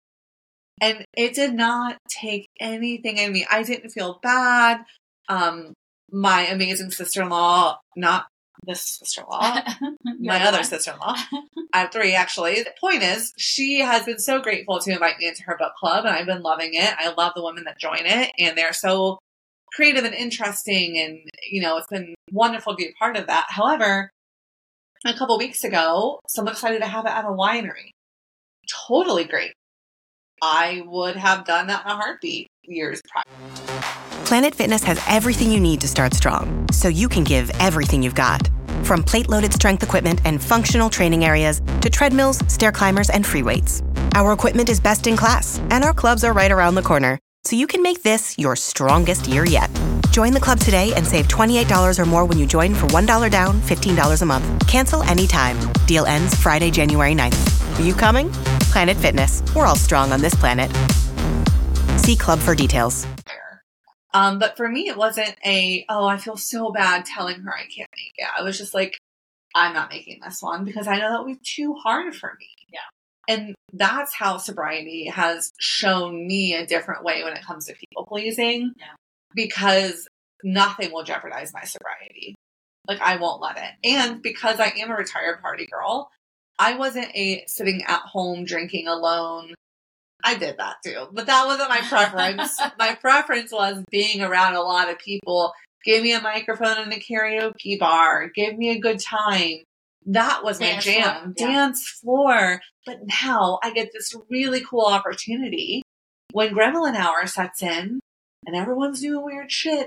And it did not take anything in me. I didn't feel bad. Um, my amazing sister-in-law, not this sister-in-law, my other sister-in-law. I have three, actually. The point is, she has been so grateful to invite me into her book club, and I've been loving it. I love the women that join it, and they're so creative and interesting, and, you know, it's been wonderful to be a part of that. However, a couple weeks ago, someone decided to have it at a winery. Totally great. I would have done that in a heartbeat years prior. Planet Fitness has everything you need to start strong, so you can give everything you've got. From plate-loaded strength equipment and functional training areas to treadmills, stair climbers, and free weights. Our equipment is best in class, and our clubs are right around the corner, so you can make this your strongest year yet. Join the club today and save twenty-eight dollars or more when you join for one dollar down, fifteen dollars a month. Cancel anytime. Deal ends Friday, January ninth. Are you coming? Planet Fitness. We're all strong on this planet. See club for details. Um, but for me, it wasn't a, oh, I feel so bad telling her I can't make it. I was just like, I'm not making this one because I know that would be too hard for me. Yeah. And that's how sobriety has shown me a different way when it comes to people pleasing. Yeah. Because nothing will jeopardize my sobriety. Like, I won't let it. And because I am a retired party girl, I wasn't a sitting at home drinking alone. I did that too, but that wasn't my preference. My preference was being around a lot of people. Give me a microphone in a karaoke bar. Give me a good time. That was my Dance jam. floor, yeah. Dance floor. But now I get this really cool opportunity when Gremlin Hour sets in and everyone's doing weird shit.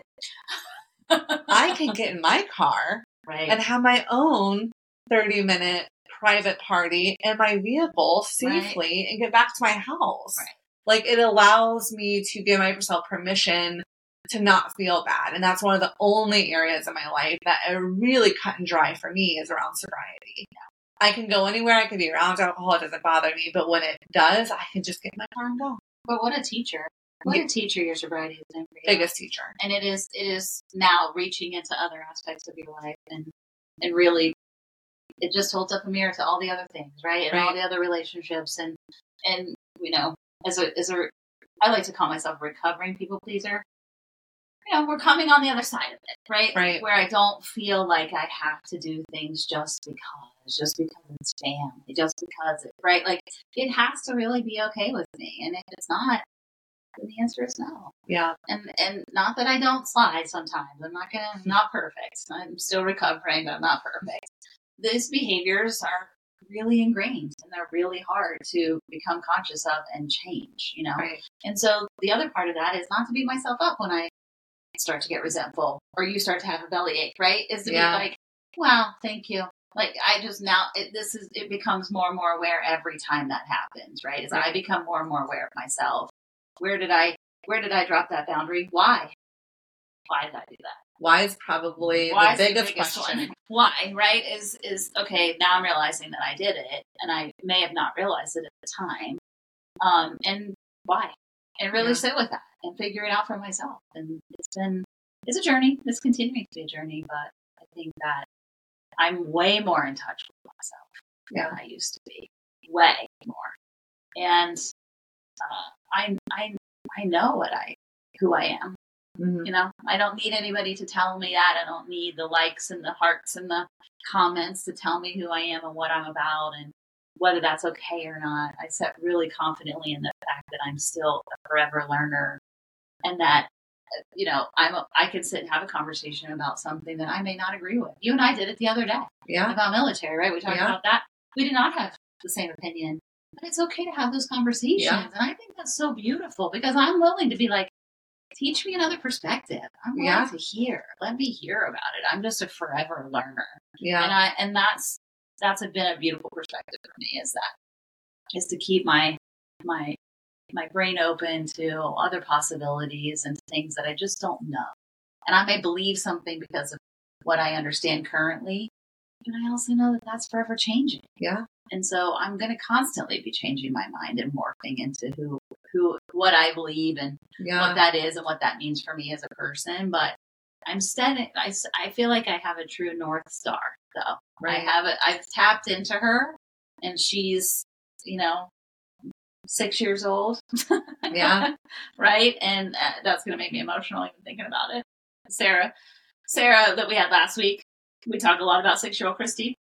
I can get in my car right. and have my own thirty minute private party in my vehicle safely Right. and get back to my house. Right. Like, it allows me to give myself permission to not feel bad. And that's one of the only areas in my life that are really cut and dry for me is around sobriety. I can go anywhere. I can be around alcohol. It doesn't bother me. But when it does, I can just get in my car and go. But what a teacher. What a teacher your sobriety has been for you. Biggest teacher. And it is it is now reaching into other aspects of your life and and really it just holds up a mirror to all the other things, right? And right. all the other relationships and and you know, as a as a I like to call myself a recovering people pleaser. You know, we're coming on the other side of it, right? Right. Where I don't feel like I have to do things just because, just because it's family, just because it, right? Like it has to really be okay with me. And if it's not, then the answer is no. Yeah. And and not that I don't slide sometimes. I'm not gonna I'm not perfect. I'm still recovering, but I'm not perfect. These behaviors are really ingrained and they're really hard to become conscious of and change, you know? Right. And so the other part of that is not to beat myself up when I start to get resentful or you start to have a bellyache, right? Is to yeah. be like, wow, thank you. Like I just now, it, this is, it becomes more and more aware every time that happens, right? As right. I become more and more aware of myself. Where did I, where did I drop that boundary? Why? Why did I do that? Why is probably Why the is biggest, the biggest question. One. Why, right? Is, is, okay, now I'm realizing that I did it and I may have not realized it at the time. Um, and why? And really yeah. sit with that and figure it out for myself. And it's been, it's a journey. It's continuing to be a journey, but I think that I'm way more in touch with myself yeah. than I used to be. Way more. And uh, I, I, I know what I, who I am. Mm-hmm. You know, I don't need anybody to tell me that. I don't need the likes and the hearts and the comments to tell me who I am and what I'm about and whether that's okay or not. I sit really confidently in the fact that I'm still a forever learner and that, you know, I'm a, I can sit and have a conversation about something that I may not agree with. You and I did it the other day. Yeah. About military, right? We talked yeah. about that. We did not have the same opinion, but it's okay to have those conversations. Yeah. And I think that's so beautiful because I'm willing to be like, teach me another perspective. I'm willing yeah. to hear. Let me hear about it. I'm just a forever learner. Yeah. And I and that's that's been a beautiful perspective for me is that is to keep my my my brain open to other possibilities and things that I just don't know. And I may believe something because of what I understand currently, but I also know that that's forever changing. Yeah. And so I'm going to constantly be changing my mind and morphing into who, who, what I believe and yeah. what that is and what that means for me as a person. But I'm steady. I, I feel like I have a true North Star though. Right. I have it. I've tapped into her and she's, you know, six years old. Yeah. Right. And uh, that's going to make me emotional even thinking about it. Sarah, Sarah that we had last week, we talked a lot about six-year-old Christy.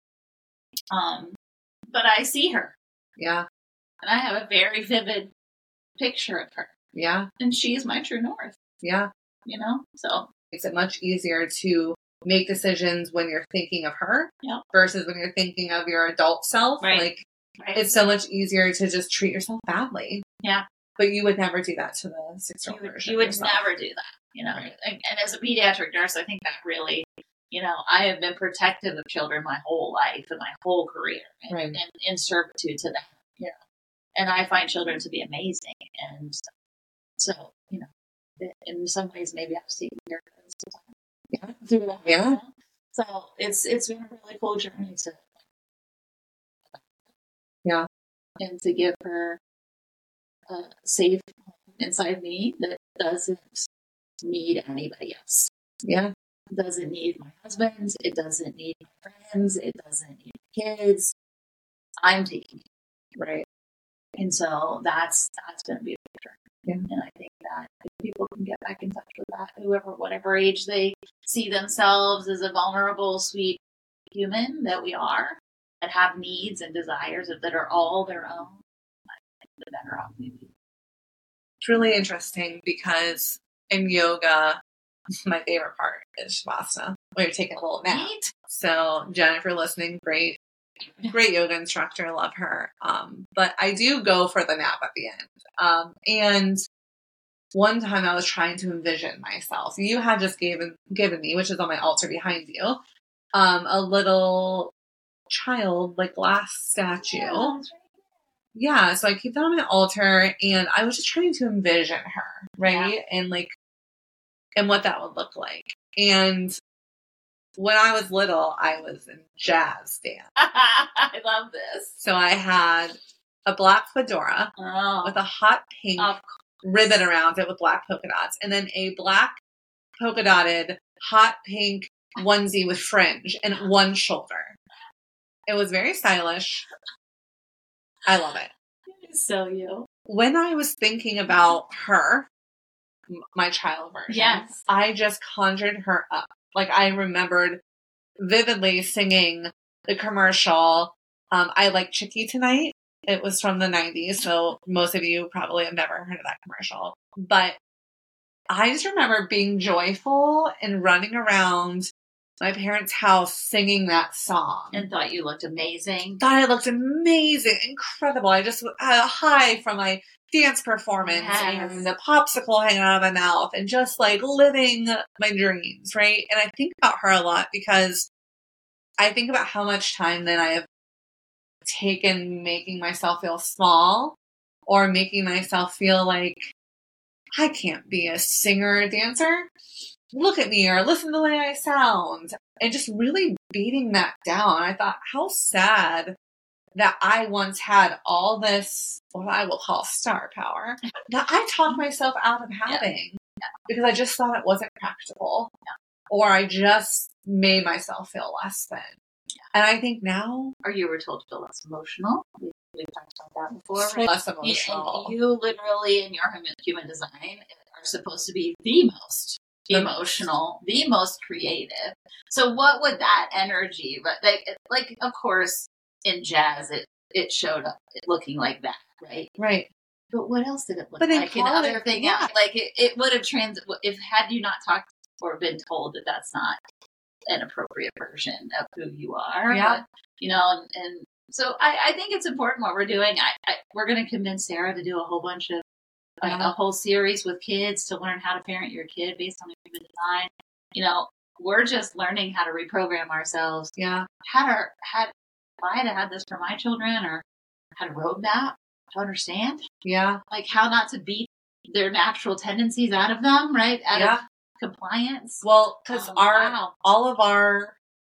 Um, But I see her. Yeah. And I have a very vivid picture of her. Yeah. And she's my true north. Yeah. You know? So it's much easier to make decisions when you're thinking of her yeah. versus when you're thinking of your adult self. Right. Like right. it's so much easier to just treat yourself badly. Yeah. But you would never do that to the six-year-old You would, version you would yourself. never do that. You know? Right. And, and as a pediatric nurse, I think that really, you know, I have been protective of children my whole life and my whole career and, right. and in servitude to them. You know? And I find children to be amazing. And so, you know, in some ways, maybe I've seen your yeah. through that. Yeah. You know? So it's it's been a really cool journey to yeah, and to give her a safe home inside me that doesn't need anybody else. Yeah, it doesn't need my husband. It doesn't need my friends. It doesn't need my kids. I'm taking it. Right. And so that's that's been a beautiful journey. Yeah. And I think that if people can get back in touch with that, whoever, whatever age they see themselves as a vulnerable, sweet human that we are, that have needs and desires that are all their own, I think the better off we be. It's really interesting because in yoga, my favorite part is Shavasana, where you're taking a little nap. Right? So, Jen, if you're listening, great. Great yoga instructor. Love her. Um, but I do go for the nap at the end. Um, and one time I was trying to envision myself. You had just given, given me, which is on my altar behind you, um, a little child, like glass statue. Yeah, yeah. So I keep that on my altar and I was just trying to envision her. Right. Yeah. And like, and what that would look like. And when I was little, I was in jazz dance. I love this. So I had a black fedora oh. with a hot pink ribbon around it with black polka dots, and then a black polka dotted hot pink onesie with fringe and one shoulder. It was very stylish. I love it. So you. When I was thinking about her, my child version, yes, I just conjured her up. Like, I remembered vividly singing the commercial. Um, I Like Chicky Tonight. It was from the nineties, so most of you probably have never heard of that commercial. But I just remember being joyful and running around my parents' house singing that song. And thought you looked amazing. Thought I looked amazing, incredible. I just had a high from my dance performance yes. and the popsicle hanging out of my mouth and just like living my dreams, right? And I think about her a lot because I think about how much time that I have taken making myself feel small or making myself feel like I can't be a singer or dancer. Look at me or listen to the way I sound. And just really beating that down. I thought, how sad that I once had all this, what I will call star power, that I talked myself out of having yeah. Yeah. because I just thought it wasn't practical. Yeah. Or I just made myself feel less than. Yeah. And I think now... Or you were told to feel less emotional. We, we've talked about that before. So right? Less emotional. You, you literally, in your human design, are supposed to be the most emotional, the most creative. So what would that energy, but like, like of course, in jazz, it, it showed up looking like that, right? Right. But what else did it look but like in other things? Yeah. Like it, it would have trans, if had you not talked or been told that that's not an appropriate version of who you are. Yeah. But, you know, and, and so I, I think it's important what we're doing. I, I we're going to convince Sarah to do a whole bunch of like yeah. a whole series with kids to learn how to parent your kid based on human design. You know, we're just learning how to reprogram ourselves. Yeah. Had our had if I had had this for my children or had a roadmap to understand. Yeah. Like how not to beat their natural tendencies out of them, right? Out yeah. of compliance. Well, because um, our wow. all of our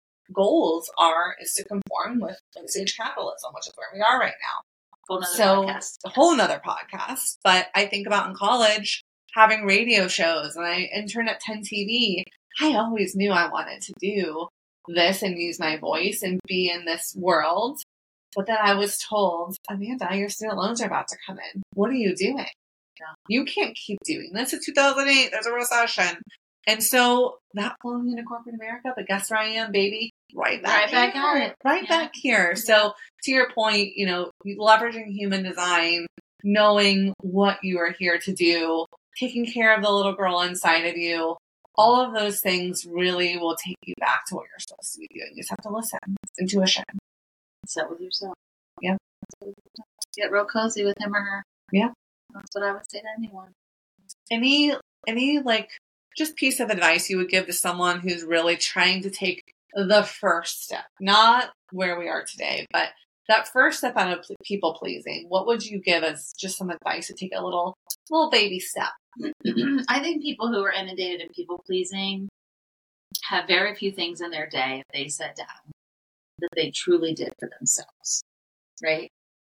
goals are is to conform with late-stage capitalism, which is where we are right now. Whole nother so podcast. a whole nother podcast. But I think about in college having radio shows, and I interned at ten T V. I always knew I wanted to do this and use my voice and be in this world. But then I was told, Amanda, your student loans are about to come in. What are you doing? Yeah. You can't keep doing this. It's two thousand eight. There's a recession. And so that blew me into corporate America. But guess where I am, baby? Right back, right back here. at it. Right yeah. back here. Yeah. So to your point, you know, leveraging human design, knowing what you are here to do, taking care of the little girl inside of you, all of those things really will take you back to what you're supposed to be doing. You just have to listen. It's intuition. Sit with yourself. Yeah. Get real cozy with him or her. Yeah. That's what I would say to anyone. Any, any like, just piece of advice you would give to someone who's really trying to take the first step, not where we are today, but that first step out of people pleasing, what would you give as just some advice to take a little, little baby step? I think people who are inundated in people pleasing have very few things in their day if they set down that they truly did for themselves, right?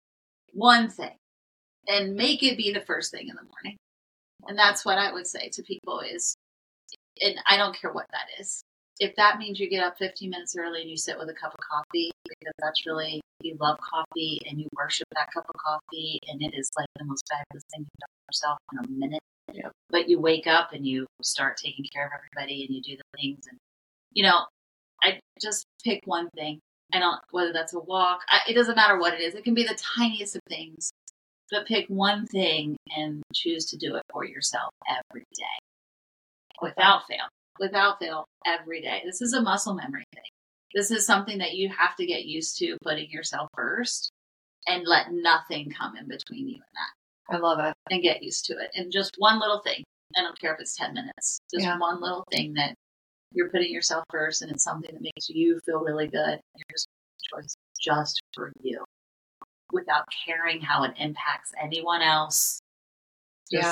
One thing, and make it be the first thing in the morning. And that's what I would say to people is, and I don't care what that is. If that means you get up fifteen minutes early and you sit with a cup of coffee, because that's really, you love coffee and you worship that cup of coffee and it is like the most fabulous thing you've done for yourself in a minute. Yep. But you wake up and you start taking care of everybody and you do the things. And, you know, I just pick one thing. I don't, whether that's a walk, I, it doesn't matter what it is. It can be the tiniest of things, but pick one thing and choose to do it for yourself every day. Without fail. Without fail, every day. This is a muscle memory thing. This is something that you have to get used to, putting yourself first and let nothing come in between you and that. I love it. And get used to it. And just one little thing. I don't care if it's ten minutes. Just yeah. one little thing that you're putting yourself first and it's something that makes you feel really good. And you're just choice just for you without caring how it impacts anyone else. Just yeah.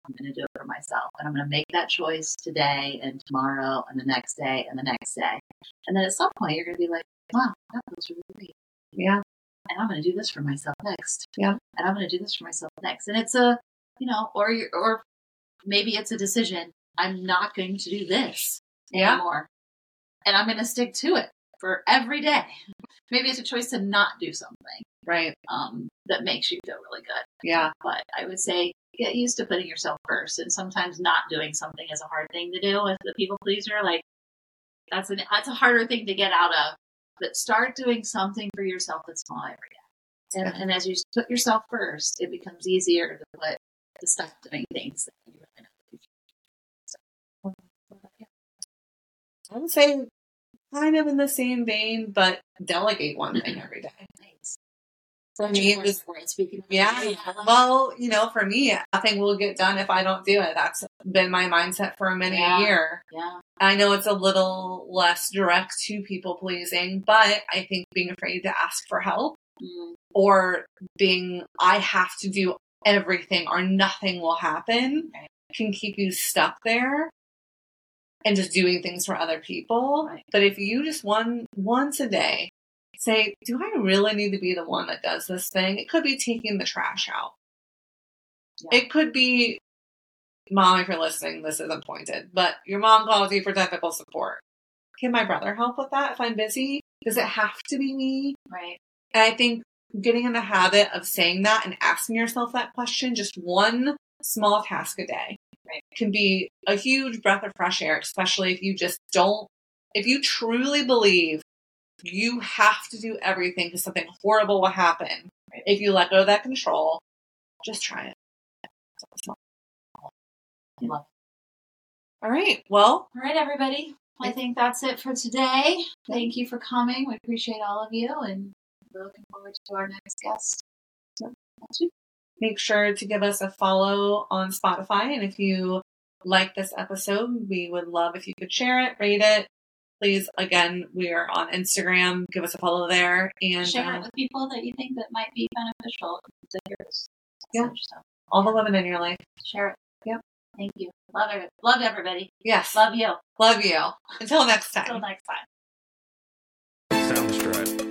I'm going to do it for myself. And I'm going to make that choice today and tomorrow and the next day and the next day. And then at some point, you're going to be like, wow, that feels really great. Yeah. And I'm going to do this for myself next. Yeah. And I'm going to do this for myself next. And it's a, you know, or you're, or maybe it's a decision. I'm not going to do this Yeah. anymore. And I'm going to stick to it for every day. Maybe it's a choice to not do something. Right. Um, that makes you feel really good. Yeah. But I would say get used to putting yourself first. And sometimes not doing something is a hard thing to do with the people pleaser. Like that's an that's a harder thing to get out of. But start doing something for yourself that's small every day. And, Yeah. and as you put yourself first, it becomes easier to put to stop doing things that you really know. So, yeah. I would say kind of in the same vein, but delegate one thing every day. Nice. For me, it was, speaking. yeah. yeah. Well, you know, for me, nothing will get done if I don't do it. That's been my mindset for many Yeah. a year. Yeah. I know it's a little less direct to people pleasing, but I think being afraid to ask for help Mm. or being, I have to do everything or nothing will happen Right. can keep you stuck there and just doing things for other people. Right. But if you just one once a day say, do I really need to be the one that does this thing? It could be taking the trash out. Yeah. It could be, Mom, if you're listening, this isn't pointed, but your mom calls you for technical support. Can my brother help with that if I'm busy? Does it have to be me? Right. And I think getting in the habit of saying that and asking yourself that question, just one small task a day, Right. can be a huge breath of fresh air, especially if you just don't, if you truly believe you have to do everything because something horrible will happen. Right. If you let go of that control, just try it. I love it. All right. Well, All right, everybody. I think that's it for today. Thank you for coming. We appreciate all of you, and we're looking forward to our next guest next week. make sure to give us a follow on Spotify. And if you like this episode, we would love if you could share it, rate it. Please, again, we are on Instagram. Give us a follow there. And Share uh, it with people that you think that might be beneficial to hear this. Yeah. Stuff. all the women in your life. Share it. Yep. Thank you. Love it. Love everybody. Yes. Love you. Love you. Until next time. Until next time. Soundstripe.